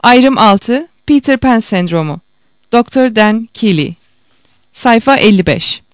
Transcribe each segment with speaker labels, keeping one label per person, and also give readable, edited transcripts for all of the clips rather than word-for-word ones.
Speaker 1: Ayrım 6. Peter Pan Sendromu. Dr. Dan Keeley. Sayfa 55.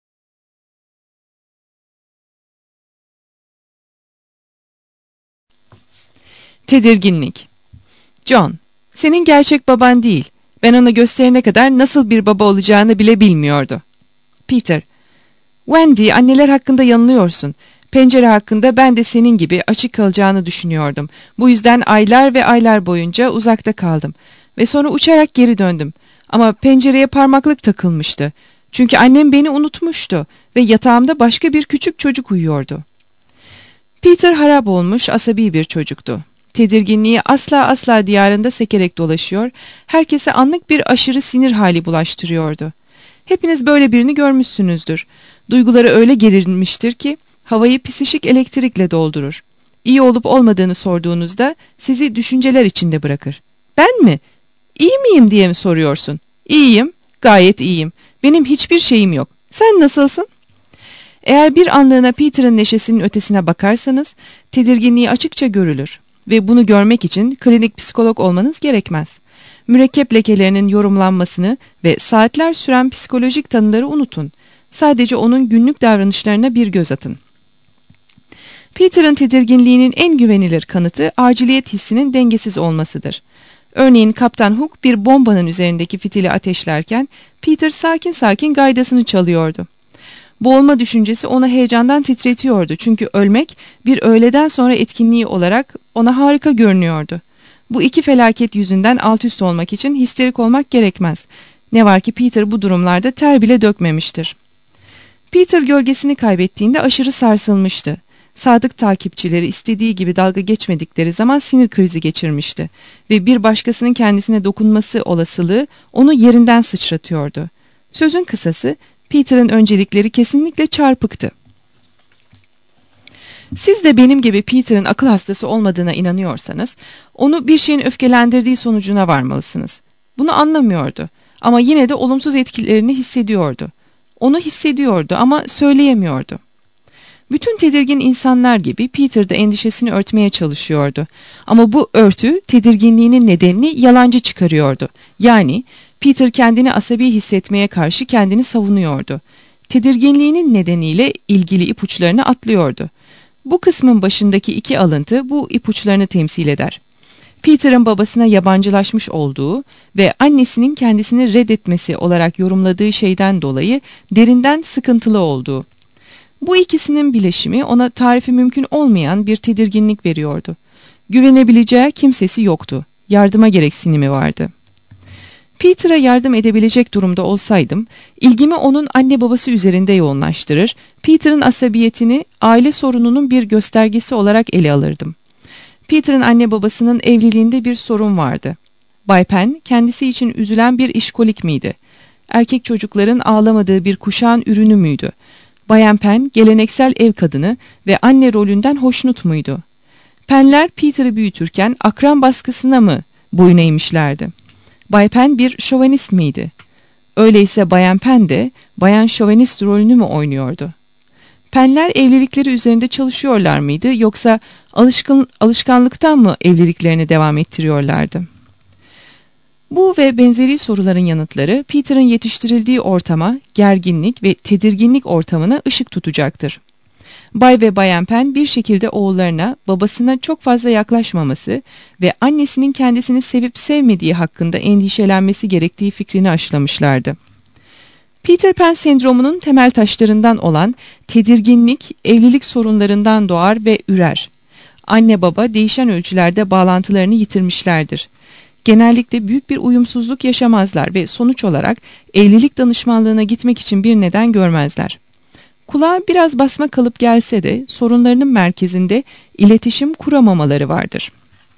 Speaker 1: Tedirginlik. John, senin gerçek baban değil. Ben ona gösterene kadar nasıl bir baba olacağını bile bilmiyordu. Peter, Wendy, anneler hakkında yanılıyorsun. Pencere hakkında ben de senin gibi açık kalacağını düşünüyordum. Bu yüzden aylar ve aylar boyunca uzakta kaldım. Ve sonra uçarak geri döndüm. Ama pencereye parmaklık takılmıştı. Çünkü annem beni unutmuştu ve yatağımda başka bir küçük çocuk uyuyordu. Peter harap olmuş, asabi bir çocuktu. Tedirginliği asla diyarında sekerek dolaşıyor, herkese anlık bir aşırı sinir hali bulaştırıyordu. Hepiniz böyle birini görmüşsünüzdür. Duyguları öyle gerilmiştir ki havayı psişik elektrikle doldurur. İyi olup olmadığını sorduğunuzda sizi düşünceler içinde bırakır. Ben mi? İyi miyim diye mi soruyorsun? İyiyim, gayet iyiyim. Benim hiçbir şeyim yok. Sen nasılsın? Eğer bir anlığına Peter'ın neşesinin ötesine bakarsanız tedirginliği açıkça görülür. Ve bunu görmek için klinik psikolog olmanız gerekmez. Mürekkep lekelerinin yorumlanmasını ve saatler süren psikolojik tanıları unutun. Sadece onun günlük davranışlarına bir göz atın. Peter'ın tedirginliğinin en güvenilir kanıtı aciliyet hissinin dengesiz olmasıdır. Örneğin Kaptan Hook bir bombanın üzerindeki fitili ateşlerken Peter sakin sakin gaydasını çalıyordu. Boğulma düşüncesi onu heyecandan titretiyordu çünkü ölmek bir öğleden sonra etkinliği olarak ona harika görünüyordu. Bu iki felaket yüzünden alt üst olmak için histerik olmak gerekmez. Ne var ki Peter bu durumlarda ter bile dökmemiştir. Peter gölgesini kaybettiğinde aşırı sarsılmıştı. Sadık takipçileri istediği gibi dalga geçmedikleri zaman sinir krizi geçirmişti ve bir başkasının kendisine dokunması olasılığı onu yerinden sıçratıyordu. Sözün kısası, Peter'ın öncelikleri kesinlikle çarpıktı. Siz de benim gibi Peter'ın akıl hastası olmadığına inanıyorsanız, onu bir şeyin öfkelendirdiği sonucuna varmalısınız. Bunu anlamıyordu ama yine de olumsuz etkilerini hissediyordu. Onu hissediyordu ama söyleyemiyordu. Bütün tedirgin insanlar gibi Peter de endişesini örtmeye çalışıyordu. Ama bu örtü tedirginliğinin nedenini yalancı çıkarıyordu. Yani Peter kendini asabi hissetmeye karşı kendini savunuyordu. Tedirginliğinin nedeniyle ilgili ipuçlarını atlıyordu. Bu kısmın başındaki iki alıntı bu ipuçlarını temsil eder. Peter'ın babasına yabancılaşmış olduğu ve annesinin kendisini reddetmesi olarak yorumladığı şeyden dolayı derinden sıkıntılı olduğu. Bu ikisinin bileşimi ona tarifi mümkün olmayan bir tedirginlik veriyordu. Güvenebileceği kimsesi yoktu. Yardıma gereksinimi vardı. Peter'a yardım edebilecek durumda olsaydım, ilgimi onun anne babası üzerinde yoğunlaştırır, Peter'ın asabiyetini aile sorununun bir göstergesi olarak ele alırdım. Peter'ın anne babasının evliliğinde bir sorun vardı. Bay Penn kendisi için üzülen bir işkolik miydi? Erkek çocukların ağlamadığı bir kuşağın ürünü müydü? Bayan Penn geleneksel ev kadını ve anne rolünden hoşnut muydu? Penn'ler Peter'ı büyütürken akran baskısına mı boyun eğmişlerdi? Bay Penn bir şövenist miydi? Öyleyse Bayan Penn de bayan şövenist rolünü mü oynuyordu? Penn'ler evlilikleri üzerinde çalışıyorlar mıydı yoksa alışkanlıktan mı evliliklerini devam ettiriyorlardı? Bu ve benzeri soruların yanıtları Peter'ın yetiştirildiği ortama, gerginlik ve tedirginlik ortamına ışık tutacaktır. Bay ve Bayan Penn bir şekilde oğullarına, babasına çok fazla yaklaşmaması ve annesinin kendisini sevip sevmediği hakkında endişelenmesi gerektiği fikrini aşılamışlardı. Peter Pan sendromunun temel taşlarından olan tedirginlik, evlilik sorunlarından doğar ve ürer. Anne baba değişen ölçülerde bağlantılarını yitirmişlerdir. Genellikle büyük bir uyumsuzluk yaşamazlar ve sonuç olarak evlilik danışmanlığına gitmek için bir neden görmezler. Kulağa biraz basma kalıp gelse de sorunlarının merkezinde iletişim kuramamaları vardır.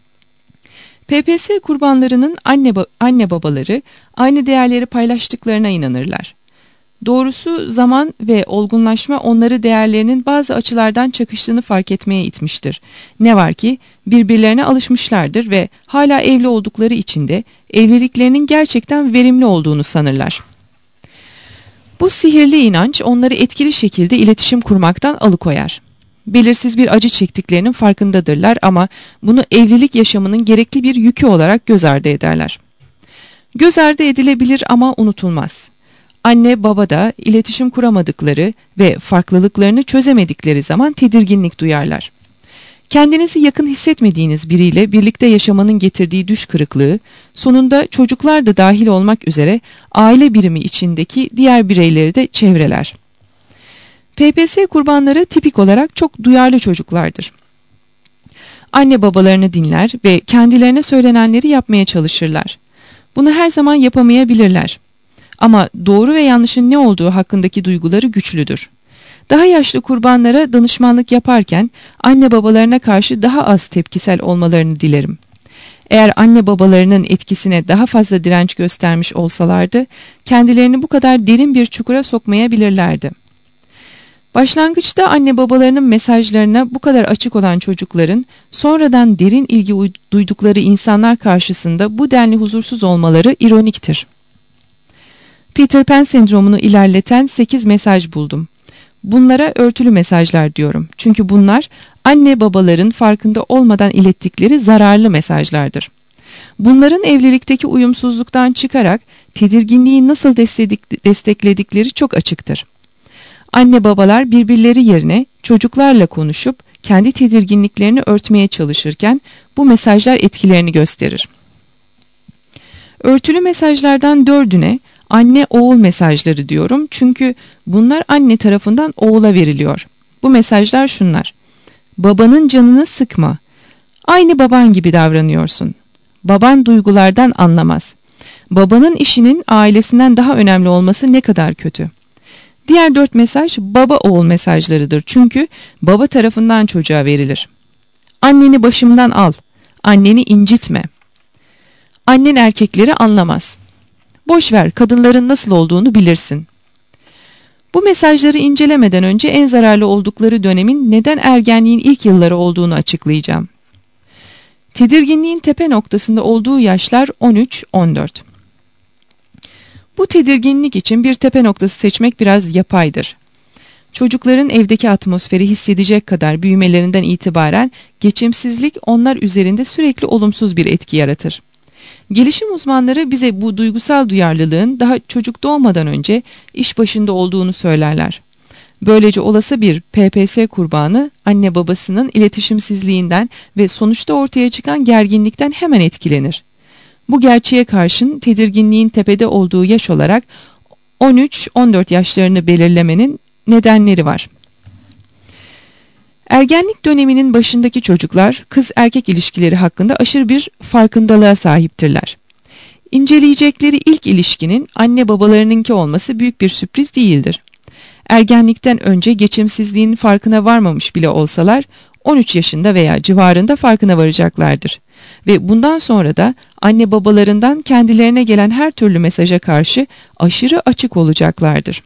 Speaker 1: PPS kurbanlarının anne babaları aynı değerleri paylaştıklarına inanırlar. Doğrusu zaman ve olgunlaşma onları değerlerinin bazı açılardan çakıştığını fark etmeye itmiştir. Ne var ki birbirlerine alışmışlardır ve hala evli oldukları için de evliliklerinin gerçekten verimli olduğunu sanırlar. Bu sihirli inanç onları etkili şekilde iletişim kurmaktan alıkoyar. Belirsiz bir acı çektiklerinin farkındadırlar ama bunu evlilik yaşamının gerekli bir yükü olarak göz ardı ederler. Göz ardı edilebilir ama unutulmaz. Anne baba da iletişim kuramadıkları ve farklılıklarını çözemedikleri zaman tedirginlik duyarlar. Kendinizi yakın hissetmediğiniz biriyle birlikte yaşamanın getirdiği düş kırıklığı, sonunda çocuklar da dahil olmak üzere aile birimi içindeki diğer bireyleri de çevreler. PPS kurbanları tipik olarak çok duyarlı çocuklardır. Anne babalarını dinler ve kendilerine söylenenleri yapmaya çalışırlar. Bunu her zaman yapamayabilirler. Ama doğru ve yanlışın ne olduğu hakkındaki duyguları güçlüdür. Daha yaşlı kurbanlara danışmanlık yaparken anne babalarına karşı daha az tepkisel olmalarını dilerim. Eğer anne babalarının etkisine daha fazla direnç göstermiş olsalardı, kendilerini bu kadar derin bir çukura sokmayabilirlerdi. Başlangıçta anne babalarının mesajlarına bu kadar açık olan çocukların sonradan derin ilgi duydukları insanlar karşısında bu denli huzursuz olmaları ironiktir. Peter Pan sendromunu ilerleten 8 mesaj buldum. Bunlara örtülü mesajlar diyorum. Çünkü bunlar anne babaların farkında olmadan ilettikleri zararlı mesajlardır. Bunların evlilikteki uyumsuzluktan çıkarak tedirginliği nasıl destekledikleri çok açıktır. Anne babalar birbirleri yerine çocuklarla konuşup kendi tedirginliklerini örtmeye çalışırken bu mesajlar etkilerini gösterir. Örtülü mesajlardan 4'üne anne oğul mesajları diyorum çünkü bunlar anne tarafından oğula veriliyor. Bu mesajlar şunlar: babanın canını sıkma, aynı baban gibi davranıyorsun, baban duygulardan anlamaz, babanın işinin ailesinden daha önemli olması ne kadar kötü. Diğer 4 mesaj baba oğul mesajlarıdır çünkü baba tarafından çocuğa verilir. Anneni başımdan al, anneni incitme, annen erkekleri anlamaz. Boş ver, kadınların nasıl olduğunu bilirsin. Bu mesajları incelemeden önce en zararlı oldukları dönemin neden ergenliğin ilk yılları olduğunu açıklayacağım. Tedirginliğin tepe noktasında olduğu yaşlar 13-14. Bu tedirginlik için bir tepe noktası seçmek biraz yapaydır. Çocukların evdeki atmosferi hissedecek kadar büyümelerinden itibaren geçimsizlik onlar üzerinde sürekli olumsuz bir etki yaratır. Gelişim uzmanları bize bu duygusal duyarlılığın daha çocuk doğmadan önce iş başında olduğunu söylerler. Böylece olası bir PPS kurbanı anne babasının iletişimsizliğinden ve sonuçta ortaya çıkan gerginlikten hemen etkilenir. Bu gerçeğe karşın tedirginliğin tepede olduğu yaş olarak 13-14 yaşlarını belirlemenin nedenleri var. Ergenlik döneminin başındaki çocuklar kız erkek ilişkileri hakkında aşırı bir farkındalığa sahiptirler. İnceleyecekleri ilk ilişkinin anne babalarınınki olması büyük bir sürpriz değildir. Ergenlikten önce geçimsizliğin farkına varmamış bile olsalar 13 yaşında veya civarında farkına varacaklardır. Ve bundan sonra da anne babalarından kendilerine gelen her türlü mesaja karşı aşırı açık olacaklardır.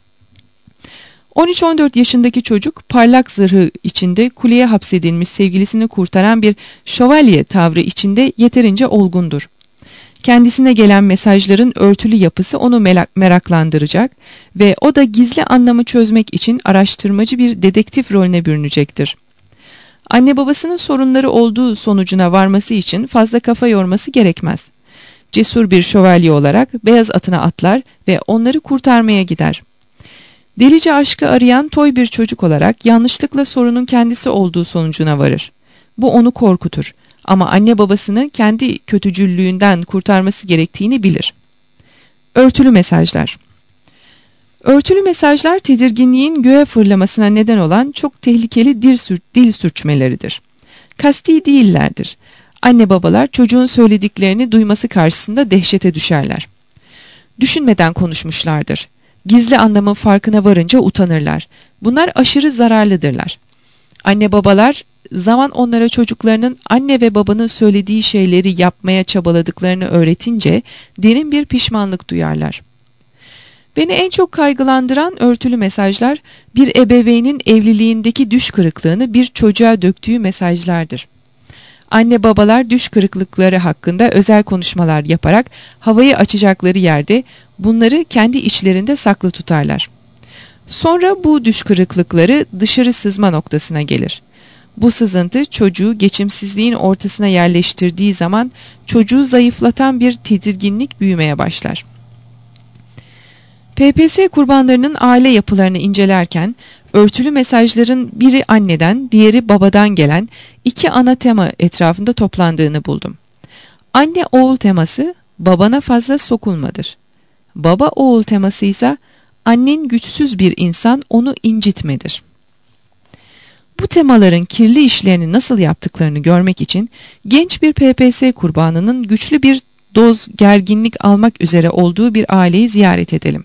Speaker 1: 13-14 yaşındaki çocuk parlak zırhı içinde kuleye hapsedilmiş sevgilisini kurtaran bir şövalye tavrı içinde yeterince olgundur. Kendisine gelen mesajların örtülü yapısı onu meraklandıracak ve o da gizli anlamı çözmek için araştırmacı bir dedektif rolüne bürünecektir. Anne babasının sorunları olduğu sonucuna varması için fazla kafa yorması gerekmez. Cesur bir şövalye olarak beyaz atına atlar ve onları kurtarmaya gider. Delice aşkı arayan toy bir çocuk olarak yanlışlıkla sorunun kendisi olduğu sonucuna varır. Bu onu korkutur ama anne babasını kendi kötücüllüğünden kurtarması gerektiğini bilir. Örtülü mesajlar. Örtülü mesajlar tedirginliğin göğe fırlamasına neden olan çok tehlikeli dil sürçmeleridir. Kasti değillerdir. Anne babalar çocuğun söylediklerini duyması karşısında dehşete düşerler. Düşünmeden konuşmuşlardır. Gizli anlamın farkına varınca utanırlar. Bunlar aşırı zararlıdırlar. Anne babalar zaman onlara çocuklarının anne ve babanın söylediği şeyleri yapmaya çabaladıklarını öğretince derin bir pişmanlık duyarlar. Beni en çok kaygılandıran örtülü mesajlar bir ebeveynin evliliğindeki düş kırıklığını bir çocuğa döktüğü mesajlardır. Anne babalar düş kırıklıkları hakkında özel konuşmalar yaparak havayı açacakları yerde bunları kendi içlerinde saklı tutarlar. Sonra bu düş kırıklıkları dışarı sızma noktasına gelir. Bu sızıntı çocuğu geçimsizliğin ortasına yerleştirdiği zaman çocuğu zayıflatan bir tedirginlik büyümeye başlar. PPS kurbanlarının aile yapılarını incelerken örtülü mesajların biri anneden, diğeri babadan gelen iki ana tema etrafında toplandığını buldum. Anne oğul teması babana fazla sokulmadır. Baba oğul teması ise annen güçsüz bir insan, onu incitmedir. Bu temaların kirli işlerini nasıl yaptıklarını görmek için genç bir PPS kurbanının güçlü bir doz gerginlik almak üzere olduğu bir aileyi ziyaret edelim.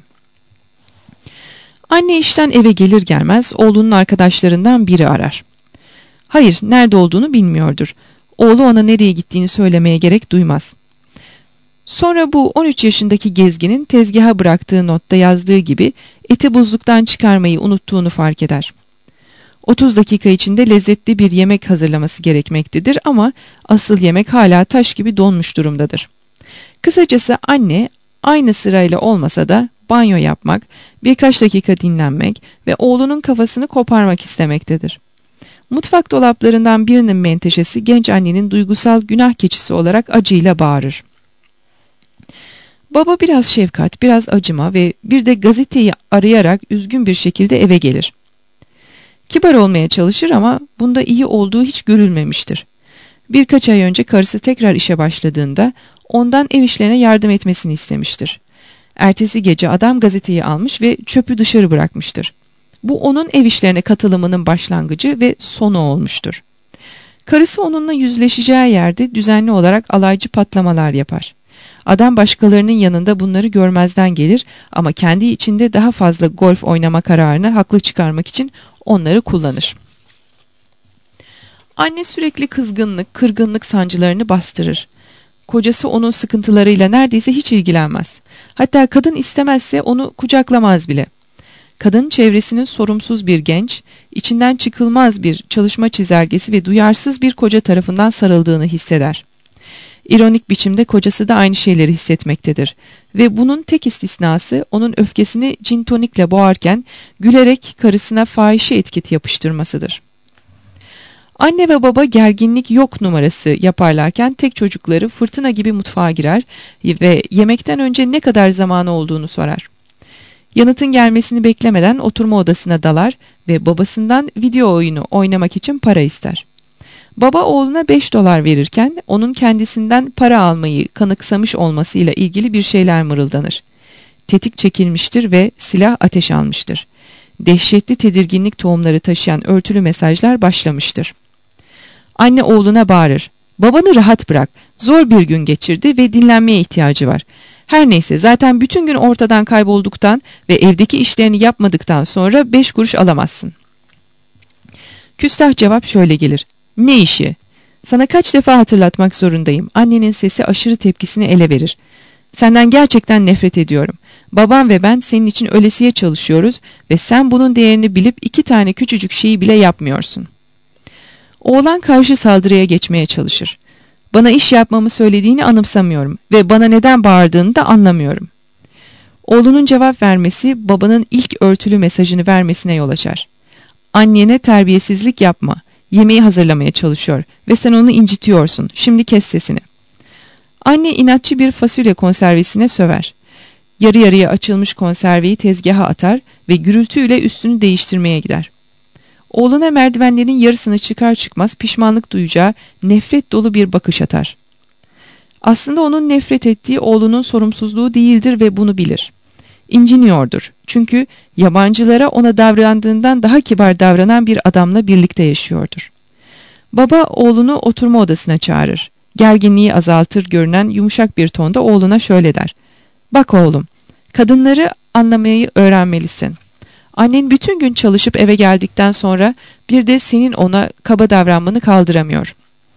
Speaker 1: Anne işten eve gelir gelmez oğlunun arkadaşlarından biri arar. Hayır, nerede olduğunu bilmiyordur. Oğlu ona nereye gittiğini söylemeye gerek duymaz. Sonra bu 13 yaşındaki gezginin tezgaha bıraktığı notta yazdığı gibi eti buzluktan çıkarmayı unuttuğunu fark eder. 30 dakika içinde lezzetli bir yemek hazırlaması gerekmektedir ama asıl yemek hala taş gibi donmuş durumdadır. Kısacası anne aynı sırayla olmasa da banyo yapmak, birkaç dakika dinlenmek ve oğlunun kafasını koparmak istemektedir. Mutfak dolaplarından birinin menteşesi genç annenin duygusal günah keçisi olarak acıyla bağırır. Baba biraz şefkat, biraz acıma ve bir de gazeteyi arayarak üzgün bir şekilde eve gelir. Kibar olmaya çalışır ama bunda iyi olduğu hiç görülmemiştir. Birkaç ay önce karısı tekrar işe başladığında ondan ev işlerine yardım etmesini istemiştir. Ertesi gece adam gazeteyi almış ve çöpü dışarı bırakmıştır. Bu onun ev işlerine katılımının başlangıcı ve sonu olmuştur. Karısı onunla yüzleşeceği yerde düzenli olarak alaycı patlamalar yapar. Adam başkalarının yanında bunları görmezden gelir ama kendi içinde daha fazla golf oynama kararını haklı çıkarmak için onları kullanır. Anne sürekli kızgınlık, kırgınlık sancılarını bastırır. Kocası onun sıkıntılarıyla neredeyse hiç ilgilenmez. Hatta kadın istemezse onu kucaklamaz bile. Kadın çevresinin sorumsuz bir genç, içinden çıkılmaz bir çalışma çizelgesi ve duyarsız bir koca tarafından sarıldığını hisseder. İronik biçimde kocası da aynı şeyleri hissetmektedir ve bunun tek istisnası onun öfkesini gin tonikle boğarken gülerek karısına fahişe etiketi yapıştırmasıdır. Anne ve baba gerginlik yok numarası yaparlarken tek çocukları fırtına gibi mutfağa girer ve yemekten önce ne kadar zamanı olduğunu sorar. Yanıtın gelmesini beklemeden oturma odasına dalar ve babasından video oyunu oynamak için para ister. Baba oğluna $5 verirken onun kendisinden para almayı kanıksamış olmasıyla ilgili bir şeyler mırıldanır. Tetik çekilmiştir ve silah ateş almıştır. Dehşetli tedirginlik tohumları taşıyan örtülü mesajlar başlamıştır. Anne oğluna bağırır. Babanı rahat bırak. Zor bir gün geçirdi ve dinlenmeye ihtiyacı var. Her neyse zaten bütün gün ortadan kaybolduktan ve evdeki işlerini yapmadıktan sonra 5 kuruş alamazsın. Küstah cevap şöyle gelir. Ne işi? Sana kaç defa hatırlatmak zorundayım. Annenin sesi aşırı tepkisini ele verir. Senden gerçekten nefret ediyorum. Babam ve ben senin için ölesiye çalışıyoruz ve sen bunun değerini bilip 2 tane küçücük şeyi bile yapmıyorsun. Oğlan karşı saldırıya geçmeye çalışır. Bana iş yapmamı söylediğini anımsamıyorum ve bana neden bağırdığını da anlamıyorum. Oğlunun cevap vermesi babanın ilk örtülü mesajını vermesine yol açar. Annene terbiyesizlik yapma. Yemeği hazırlamaya çalışıyor ve sen onu incitiyorsun. Şimdi kes sesini. Anne inatçı bir fasulye konservesine söver. Yarı yarıya açılmış konserveyi tezgaha atar ve gürültüyle üstünü değiştirmeye gider. Oğluna merdivenlerin yarısını çıkar çıkmaz pişmanlık duyacağı nefret dolu bir bakış atar. Aslında onun nefret ettiği oğlunun sorumsuzluğu değildir ve bunu bilir. İnciniyordur. Çünkü yabancılara ona davrandığından daha kibar davranan bir adamla birlikte yaşıyordur. Baba oğlunu oturma odasına çağırır. Gerginliği azaltır görünen yumuşak bir tonda oğluna şöyle der. Bak oğlum, kadınları anlamayı öğrenmelisin. Annen bütün gün çalışıp eve geldikten sonra bir de senin ona kaba davranmanı kaldıramıyor.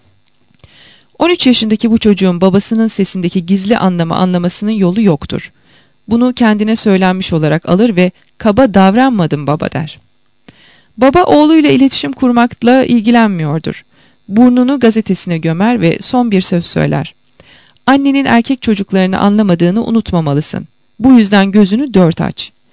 Speaker 1: 13 yaşındaki bu çocuğun babasının sesindeki gizli anlamı anlamasının yolu yoktur. Bunu kendine söylenmiş olarak alır ve kaba davranmadım baba der. Baba oğluyla iletişim kurmakla ilgilenmiyordur. Burnunu gazetesine gömer ve son bir söz söyler. Annenin erkek çocuklarını anlamadığını unutmamalısın. Bu yüzden gözünü 4 aç.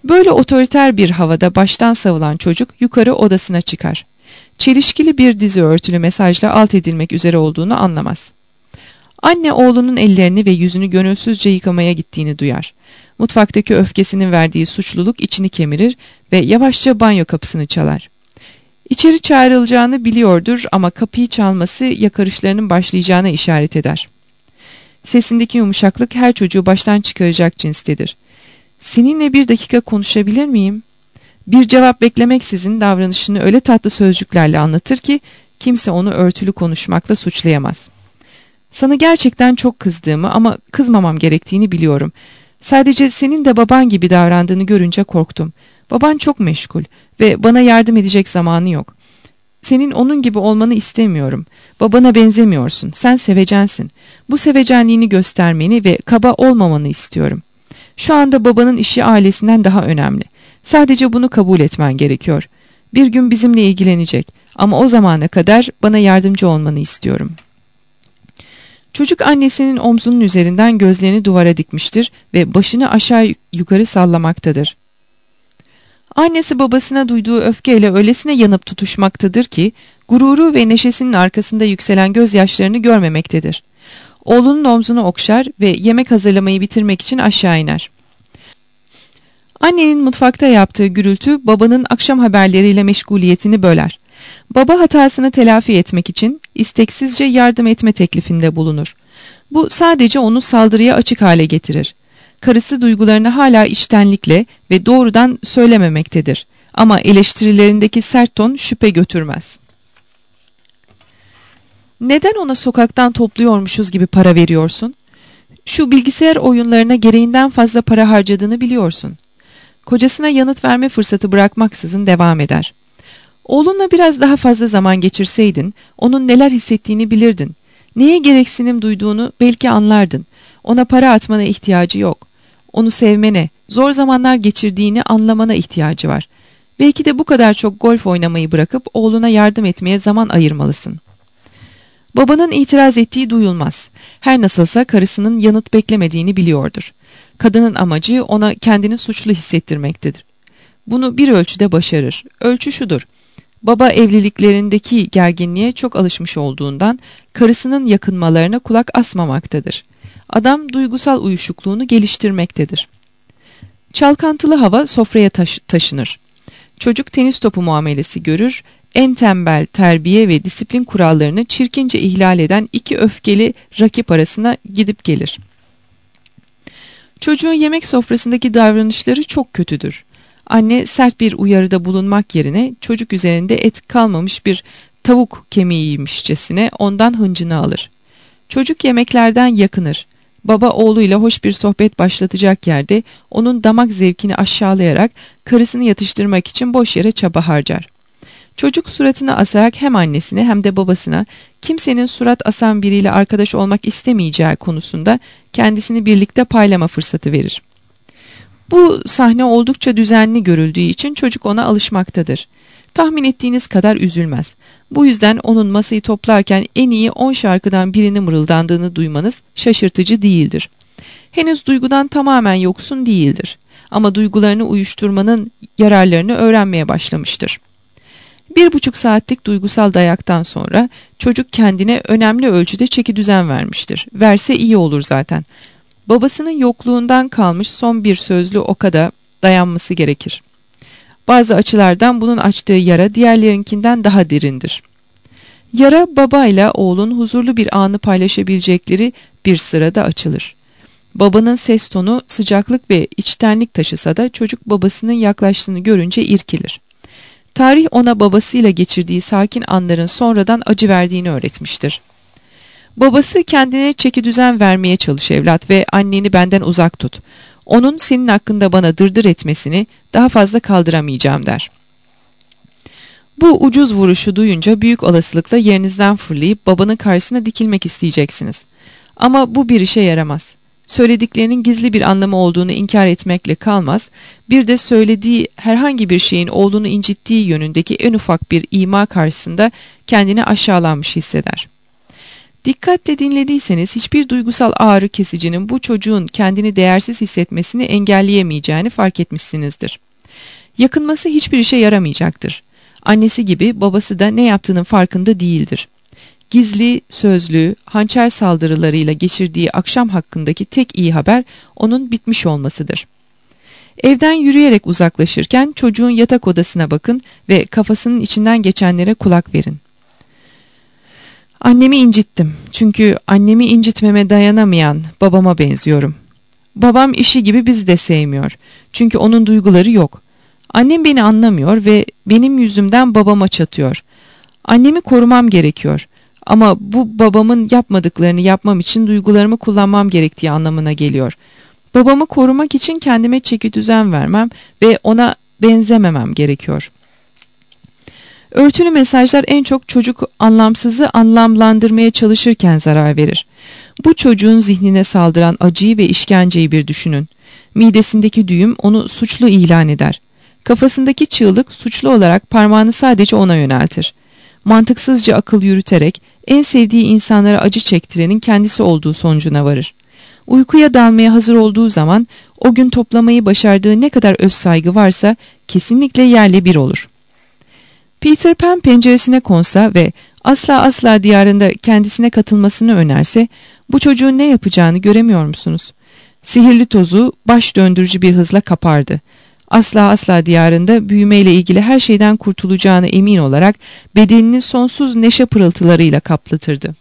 Speaker 1: Böyle otoriter bir havada baştan savulan çocuk yukarı odasına çıkar. Çelişkili bir dizi örtülü mesajla alt edilmek üzere olduğunu anlamaz. Anne oğlunun ellerini ve yüzünü gönülsüzce yıkamaya gittiğini duyar. Mutfaktaki öfkesinin verdiği suçluluk içini kemirir ve yavaşça banyo kapısını çalar. İçeri çağrılacağını biliyordur ama kapıyı çalması yakarışlarının başlayacağına işaret eder. Sesindeki yumuşaklık her çocuğu baştan çıkaracak cinstedir. "Seninle bir dakika konuşabilir miyim?" Bir cevap beklemeksizin davranışını öyle tatlı sözcüklerle anlatır ki kimse onu örtülü konuşmakla suçlayamaz. "Sana gerçekten çok kızdığımı ama kızmamam gerektiğini biliyorum. Sadece senin de baban gibi davrandığını görünce korktum. Baban çok meşgul ve bana yardım edecek zamanı yok. Senin onun gibi olmanı istemiyorum. Babana benzemiyorsun. Sen sevecensin. Bu sevecenliğini göstermeni ve kaba olmamanı istiyorum. Şu anda babanın işi ailesinden daha önemli. Sadece bunu kabul etmen gerekiyor. Bir gün bizimle ilgilenecek ama o zamana kadar bana yardımcı olmanı istiyorum." Çocuk annesinin omzunun üzerinden gözlerini duvara dikmiştir ve başını aşağı yukarı sallamaktadır. Annesi babasına duyduğu öfkeyle öylesine yanıp tutuşmaktadır ki gururu ve neşesinin arkasında yükselen gözyaşlarını görmemektedir. Oğlunun omzunu okşar ve yemek hazırlamayı bitirmek için aşağı iner. Annenin mutfakta yaptığı gürültü babanın akşam haberleriyle meşguliyetini böler. Baba hatasını telafi etmek için isteksizce yardım etme teklifinde bulunur. Bu sadece onu saldırıya açık hale getirir. Karısı duygularını hala içtenlikle ve doğrudan söylememektedir. Ama eleştirilerindeki sert ton şüphe götürmez. "Neden ona sokaktan topluyormuşuz gibi para veriyorsun? Şu bilgisayar oyunlarına gereğinden fazla para harcadığını biliyorsun." Kocasına yanıt verme fırsatı bırakmaksızın devam eder. "Oğlunla biraz daha fazla zaman geçirseydin, onun neler hissettiğini bilirdin. Neye gereksinim duyduğunu belki anlardın. Ona para atmana ihtiyacı yok. Onu sevmene, zor zamanlar geçirdiğini anlamana ihtiyacı var. Belki de bu kadar çok golf oynamayı bırakıp oğluna yardım etmeye zaman ayırmalısın." Babanın itiraz ettiği duyulmaz. Her nasılsa karısının yanıt beklemediğini biliyordur. Kadının amacı ona kendini suçlu hissettirmektedir. Bunu bir ölçüde başarır. Ölçü şudur: baba evliliklerindeki gerginliğe çok alışmış olduğundan karısının yakınmalarına kulak asmamaktadır. Adam duygusal uyuşukluğunu geliştirmektedir. Çalkantılı hava sofraya taşınır. Çocuk tenis topu muamelesi görür, en tembel terbiye ve disiplin kurallarını çirkince ihlal eden iki öfkeli rakip arasına gidip gelir. Çocuğun yemek sofrasındaki davranışları çok kötüdür. Anne sert bir uyarıda bulunmak yerine çocuk üzerinde et kalmamış bir tavuk kemiğiymişçesine ondan hıncını alır. Çocuk yemeklerden yakınır. Baba oğluyla hoş bir sohbet başlatacak yerde onun damak zevkini aşağılayarak karısını yatıştırmak için boş yere çaba harcar. Çocuk suratını asarak hem annesine hem de babasına kimsenin surat asan biriyle arkadaş olmak istemeyeceği konusunda kendisini birlikte paylama fırsatı verir. Bu sahne oldukça düzenli görüldüğü için çocuk ona alışmaktadır. Tahmin ettiğiniz kadar üzülmez. Bu yüzden onun masayı toplarken en iyi 10 şarkıdan birini mırıldandığını duymanız şaşırtıcı değildir. Henüz duygudan tamamen yoksun değildir. Ama duygularını uyuşturmanın yararlarını öğrenmeye başlamıştır. 1,5 saatlik duygusal dayaktan sonra çocuk kendine önemli ölçüde çekidüzen vermiştir. Verse iyi olur zaten. Babasının yokluğundan kalmış son bir sözlü oka da dayanması gerekir. Bazı açılardan bunun açtığı yara diğerlerinkinden daha derindir. Yara babayla oğlun huzurlu bir anı paylaşabilecekleri bir sırada açılır. Babanın ses tonu sıcaklık ve içtenlik taşısa da çocuk babasının yaklaştığını görünce irkilir. Tarih ona babasıyla geçirdiği sakin anların sonradan acı verdiğini öğretmiştir. Babası kendine çekidüzen vermeye çalış evlat ve anneni benden uzak tut. Onun senin hakkında bana dırdır etmesini daha fazla kaldıramayacağım der. Bu ucuz vuruşu duyunca büyük olasılıkla yerinizden fırlayıp babanın karşısına dikilmek isteyeceksiniz. Ama bu bir işe yaramaz. Söylediklerinin gizli bir anlamı olduğunu inkar etmekle kalmaz, bir de söylediği herhangi bir şeyin oğlunu incittiği yönündeki en ufak bir ima karşısında kendini aşağılanmış hisseder. Dikkatle dinlediyseniz hiçbir duygusal ağrı kesicinin bu çocuğun kendini değersiz hissetmesini engelleyemeyeceğini fark etmişsinizdir. Yakınması hiçbir işe yaramayacaktır. Annesi gibi babası da ne yaptığının farkında değildir. Gizli, sözlü, hançer saldırılarıyla geçirdiği akşam hakkındaki tek iyi haber onun bitmiş olmasıdır. Evden yürüyerek uzaklaşırken çocuğun yatak odasına bakın ve kafasının içinden geçenlere kulak verin. Annemi incittim. Çünkü annemi incitmeme dayanamayan babama benziyorum. Babam işi gibi bizi de sevmiyor. Çünkü onun duyguları yok. Annem beni anlamıyor ve benim yüzümden babama çatıyor. Annemi korumam gerekiyor. Ama bu babamın yapmadıklarını yapmam için duygularımı kullanmam gerektiği anlamına geliyor. Babamı korumak için kendime çekidüzen vermem ve ona benzememem gerekiyor. Örtülü mesajlar en çok çocuk anlamsızı anlamlandırmaya çalışırken zarar verir. Bu çocuğun zihnine saldıran acıyı ve işkenceyi bir düşünün. Midesindeki düğüm onu suçlu ilan eder. Kafasındaki çığlık suçlu olarak parmağını sadece ona yöneltir. Mantıksızca akıl yürüterek en sevdiği insanlara acı çektirenin kendisi olduğu sonucuna varır. Uykuya dalmaya hazır olduğu zaman o gün toplamayı başardığı ne kadar öz saygı varsa kesinlikle yerle bir olur. Peter Pan penceresine konsa ve asla diyarında kendisine katılmasını önerse bu çocuğun ne yapacağını göremiyor musunuz? Sihirli tozu baş döndürücü bir hızla kapardı. Asla diyarında büyümeyle ilgili her şeyden kurtulacağına emin olarak bedenini sonsuz neşe pırıltılarıyla kaplatırdı.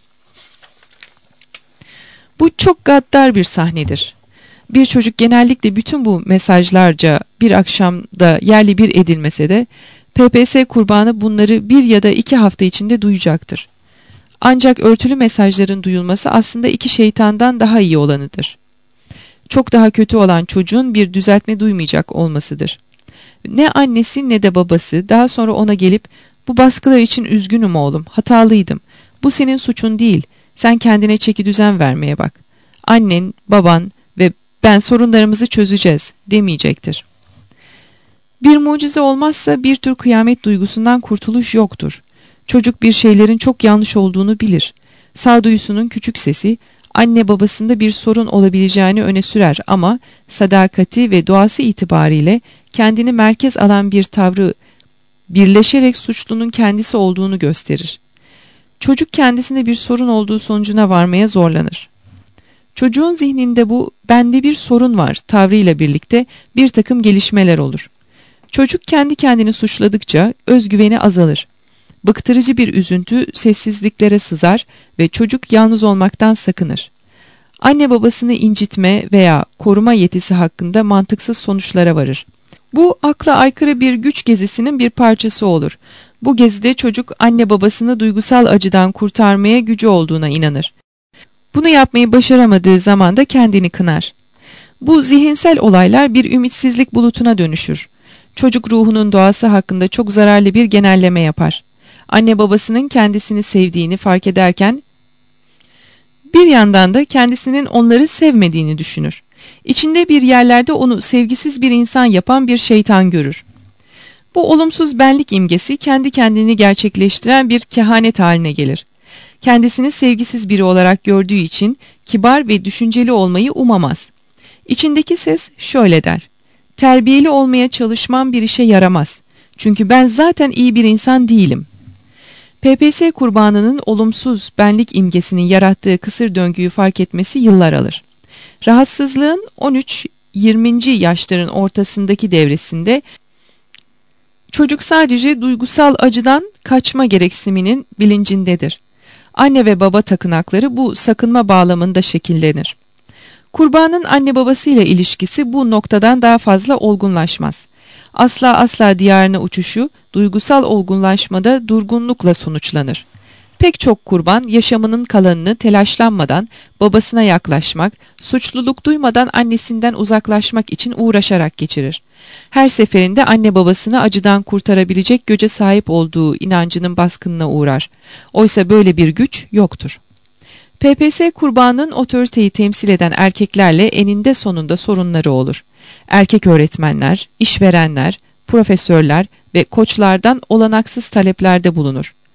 Speaker 1: Bu çok gaddar bir sahnedir. Bir çocuk genellikle bütün bu mesajlarca bir akşamda yerli bir edilmese de PPS kurbanı bunları 1 ya da 2 hafta içinde duyacaktır. Ancak örtülü mesajların duyulması aslında 2 şeytandan daha iyi olanıdır. Çok daha kötü olan çocuğun bir düzeltme duymayacak olmasıdır. Ne annesi ne de babası daha sonra ona gelip "Bu baskılar için üzgünüm oğlum, hatalıydım. Bu senin suçun değil, sen kendine çekidüzen vermeye bak. Annen, baban ve ben sorunlarımızı çözeceğiz" demeyecektir. Bir mucize olmazsa bir tür kıyamet duygusundan kurtuluş yoktur. Çocuk bir şeylerin çok yanlış olduğunu bilir. Sağduyusunun küçük sesi anne babasında bir sorun olabileceğini öne sürer ama sadakati ve doğası itibariyle kendini merkez alan bir tavrı birleşerek suçlunun kendisi olduğunu gösterir. Çocuk kendisinde bir sorun olduğu sonucuna varmaya zorlanır. Çocuğun zihninde bu "bende bir sorun var" tavrıyla birlikte bir takım gelişmeler olur. Çocuk kendi kendini suçladıkça özgüveni azalır. Bıktırıcı bir üzüntü sessizliklere sızar ve çocuk yalnız olmaktan sakınır. Anne babasını incitme veya koruma yetisi hakkında mantıksız sonuçlara varır. Bu akla aykırı bir güç gezisinin bir parçası olur. Bu gezide çocuk anne babasını duygusal acıdan kurtarmaya gücü olduğuna inanır. Bunu yapmayı başaramadığı zaman da kendini kınar. Bu zihinsel olaylar bir ümitsizlik bulutuna dönüşür. Çocuk ruhunun doğası hakkında çok zararlı bir genelleme yapar. Anne babasının kendisini sevdiğini fark ederken bir yandan da kendisinin onları sevmediğini düşünür. İçinde bir yerlerde onu sevgisiz bir insan yapan bir şeytan görür. Bu olumsuz benlik imgesi kendi kendini gerçekleştiren bir kehanet haline gelir. Kendisini sevgisiz biri olarak gördüğü için kibar ve düşünceli olmayı umamaz. İçindeki ses şöyle der: "Terbiyeli olmaya çalışmam bir işe yaramaz. Çünkü ben zaten iyi bir insan değilim." PPS kurbanının olumsuz benlik imgesinin yarattığı kısır döngüyü fark etmesi yıllar alır. Rahatsızlığın 13-20. yaşların ortasındaki devresinde çocuk sadece duygusal acıdan kaçma gereksiniminin bilincindedir. Anne ve baba takınakları bu sakınma bağlamında şekillenir. Kurbanın anne babasıyla ilişkisi bu noktadan daha fazla olgunlaşmaz. Asla diyarına uçuşu duygusal olgunlaşmada durgunlukla sonuçlanır. Pek çok kurban yaşamının kalanını telaşlanmadan babasına yaklaşmak, suçluluk duymadan annesinden uzaklaşmak için uğraşarak geçirir. Her seferinde anne babasını acıdan kurtarabilecek güce sahip olduğu inancının baskınına uğrar. Oysa böyle bir güç yoktur. PPS kurbanının otoriteyi temsil eden erkeklerle eninde sonunda sorunları olur. Erkek öğretmenler, işverenler, profesörler ve koçlardan olanaksız taleplerde bulunur.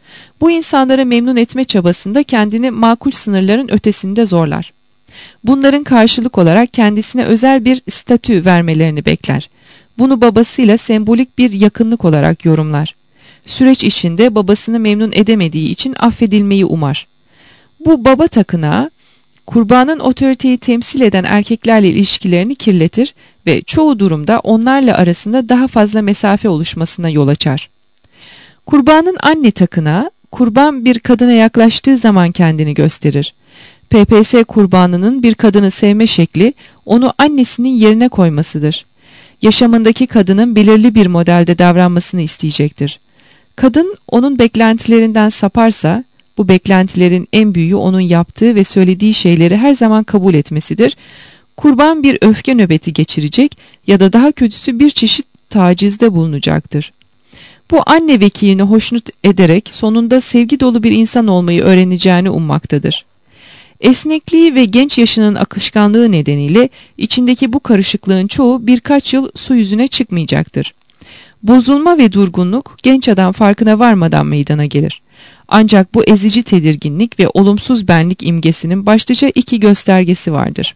Speaker 1: Bu insanları memnun etme çabasında kendini makul sınırların ötesinde zorlar. Bunların karşılık olarak kendisine özel bir statü vermelerini bekler. Bunu babasıyla sembolik bir yakınlık olarak yorumlar. Süreç içinde babasını memnun edemediği için affedilmeyi umar. Bu baba takınağı, kurbanın otoriteyi temsil eden erkeklerle ilişkilerini kirletir ve çoğu durumda onlarla arasında daha fazla mesafe oluşmasına yol açar. Kurbanın anne takınağı, kurban bir kadına yaklaştığı zaman kendini gösterir. PPS kurbanının bir kadını sevme şekli, onu annesinin yerine koymasıdır. Yaşamındaki kadının belirli bir modelde davranmasını isteyecektir. Kadın onun beklentilerinden saparsa, bu beklentilerin en büyüğü onun yaptığı ve söylediği şeyleri her zaman kabul etmesidir. Kurban bir öfke nöbeti geçirecek ya da daha kötüsü bir çeşit tacizde bulunacaktır. Bu anne vekilini hoşnut ederek sonunda sevgi dolu bir insan olmayı öğreneceğini ummaktadır. Esnekliği ve genç yaşının akışkanlığı nedeniyle içindeki bu karışıklığın çoğu birkaç yıl su yüzüne çıkmayacaktır. Bozulma ve durgunluk genç adam farkına varmadan meydana gelir. Ancak bu ezici tedirginlik ve olumsuz benlik imgesinin başlıca iki göstergesi vardır.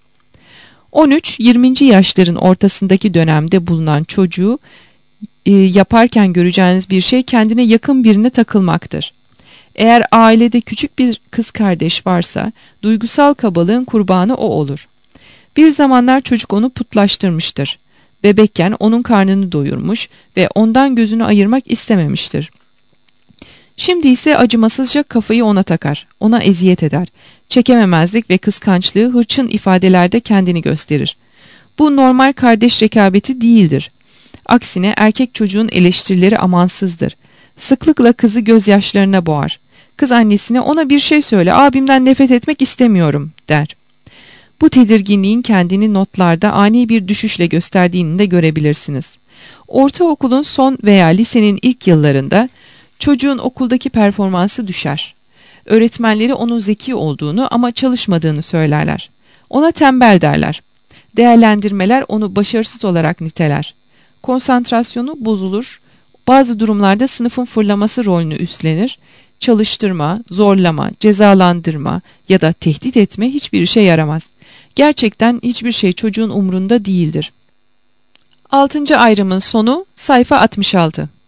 Speaker 1: 13-20. yaşların ortasındaki dönemde bulunan çocuğu yaparken göreceğiniz bir şey kendine yakın birine takılmaktır. Eğer ailede küçük bir kız kardeş varsa duygusal kabalığın kurbanı o olur. Bir zamanlar çocuk onu putlaştırmıştır. Bebekken onun karnını doyurmuş ve ondan gözünü ayırmak istememiştir. Şimdi ise acımasızca kafayı ona takar, ona eziyet eder. Çekememezlik ve kıskançlığı hırçın ifadelerde kendini gösterir. Bu normal kardeş rekabeti değildir. Aksine erkek çocuğun eleştirileri amansızdır. Sıklıkla kızı gözyaşlarına boğar. Kız annesine ona bir şey söyle, abimden nefret etmek istemiyorum der. Bu tedirginliğin kendini notlarda ani bir düşüşle gösterdiğini de görebilirsiniz. Ortaokulun son veya lisenin ilk yıllarında çocuğun okuldaki performansı düşer. Öğretmenleri onun zeki olduğunu ama çalışmadığını söylerler. Ona tembel derler. Değerlendirmeler onu başarısız olarak niteler. Konsantrasyonu bozulur. Bazı durumlarda sınıfın fırlaması rolünü üstlenir. Çalıştırma, zorlama, cezalandırma ya da tehdit etme hiçbir işe yaramaz. Gerçekten hiçbir şey çocuğun umrunda değildir. 6. ayrımın sonu sayfa 66.